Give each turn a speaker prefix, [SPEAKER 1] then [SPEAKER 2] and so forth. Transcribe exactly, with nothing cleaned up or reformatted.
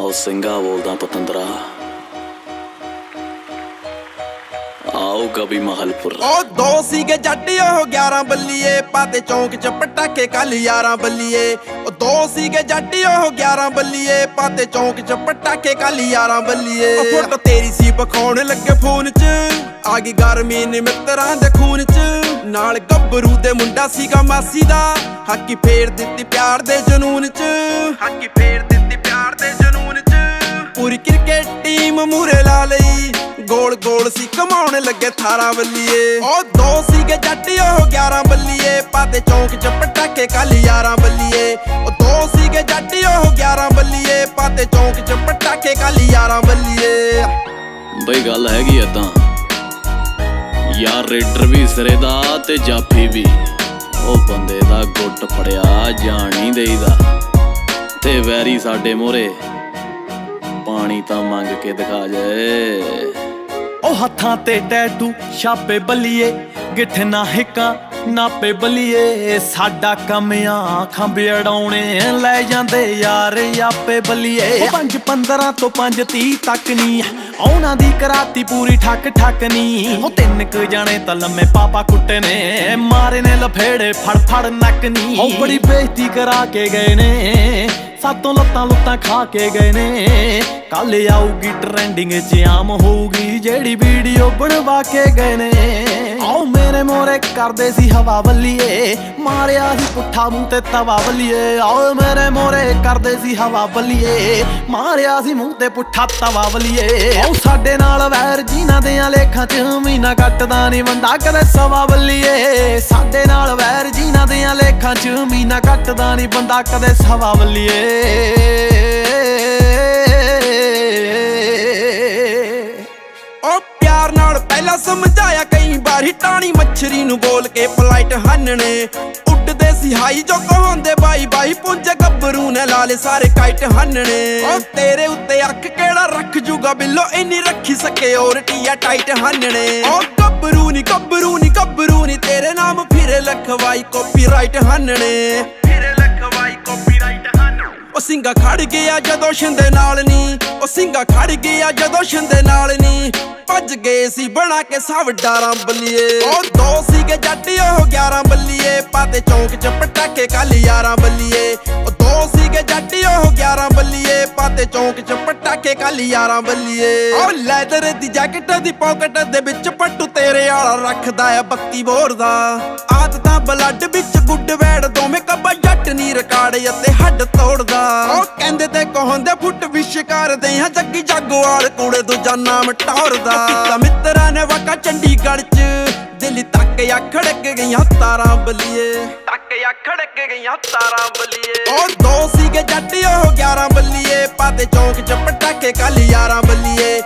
[SPEAKER 1] ਉਹ ਸਿੰਘਾ ਬੋਲਦਾ ਪਤੰਦਰਾ आओ कभी महलपुर।
[SPEAKER 2] ओ दो सीगे जट्टी ओ ग्यारह बल्लिए पाते चौंक च पटाखे कल यारां बल्लिए। ओ दो सीगे जट्टी ओ ग्यारह बल्लिए पाते चौंक च पटाखे कल यारां बल्लिए। फोटो तेरी सी बखाउण लगे फोन च आ गई गर्मी ने मित्रां दे खून च नाल गब्बरू दे मुंडा सीगा मासी दा हाकी फेर दित्ती प्यार दे जनून च हाकी फेर दित्ती प्यार दे जनून च पूरी क्रिकेट टीम मूरे ला लई गोल गोल सी कमाउण लगे थारा बल्लिए। ओ दो सीगे जट्टी ओ ग्यारह बल्लिए पाते चौंक च पटाखे कल यारां बल्लिए। ओ दो सीगे जट्टी ओ ग्यारह बल्लिए पाते चौंक च पटाखे कल यारां बल्लिए।
[SPEAKER 1] बई गल हैगी इदां यार रेडर भी सिरे दा ते जाफी भी ओ बंदे दा गुट फड़िया जान नहीं देईदा ते वैरी साडे मोरे पानी तां मंग के दिखा जाए।
[SPEAKER 3] ओ हत्थां ते टैटू छापे बल्लिए गिट्ठ ना हिक्कां नापे बल्लिए साडा कम आ खंबे अड़ाउणे लै जांदे यार आपे बल्लिए। पंज पंद्रह तो पंज तीह तक नी औना दी कराती पूरी ठक ठक नी ओ तिन क जाने तां लम्मे पापा कुट्टे ने मारे ने लफेड़े फड़ फड़ नक नी ओ बड़ी बेइज्जती करा के गए ने सातों लत्तां लुत्तां खा के गए ने। कल आऊगी ट्रेंडिंग च आम होऊगी जेड़ी वीडियो बनवा के गए ने। आओ मेरे मोरे करदे सी हवा बल्लिए मारिया सी पुट्ठा मूंह ते तवा बल्लिए। आओ मेरे मोरे करदे सी हवा बल्लिए मारिया सी मूंह ते पुट्ठा तवा बल्लिए। आओ साडे नाल वैर जिन्हां देयां लेखां च मीना कटदा नी बंदा कदे सवा बल्लिए। साडे नाल वैर जिन्हां देयां लेखां च मीना कटदा नी बंदा कदे सवा बल्लिए।
[SPEAKER 2] ओ प्यार नाल पहला समझाया कई बारी टाणी मच्छरी नू बोल के फ्लाइट हन्ने उड़दे सी हाई जो कहांदे बाई बाई पुंजे गब्बरू ने लाले सारे काइट हन्ने। ओ तेरे उत्ते अख केड़ा रख जूगा बिल्लो इन्नी रखी सके और टिया टाइट हन्ने। ओ गब्बरू नी गब्बरू नी गब्बरू नी तेरे नाम फिरे लखवाई कॉपीराइट हन्ने फिरे लखवाई कॉपीराइट हन्ने। ओ सिंगा खड़ गया जदों शिंदे नाल नी ओ सिंगा खड़ गया जदों शिंदे नाल नी भज गए सी बना के सब डारां बल्लिए। ओ दो सीगे जट्टी ओ ग्यारह बल्लिए पाते चौंक च पटाखे कल यारां बल्लिए। ओ दो सीगे जट्टी ओ ग्यारह बल्लिए पाते चौंक च पटाखे कल यारां बल्लिए। ओ लैदर दी जैकेट दी पॉकेट दे विच पट्टू तेरे आला रखदा है बत्ती बोर दा आदतां ब्लड विच गुड वैड दोवें कब्बा जट नी रिकार्ड अते हड्ड तोड़दा। ओ कहंदे ते कहांदे फुट विश करदे हां जग्गी जागोआल कूड़े दूजा नाम टौरदा। मित्रा ने वाका चंडीगढ़ च दिल तक या खड़क गईयां तारां बल्लिए तक या खड़क गईयां तारां बल्लिए। ओ दो सीगे जट्टी ओ ग्यारह बल्लिए पाते चौंक च पटाखे कल यारां बल्लिए।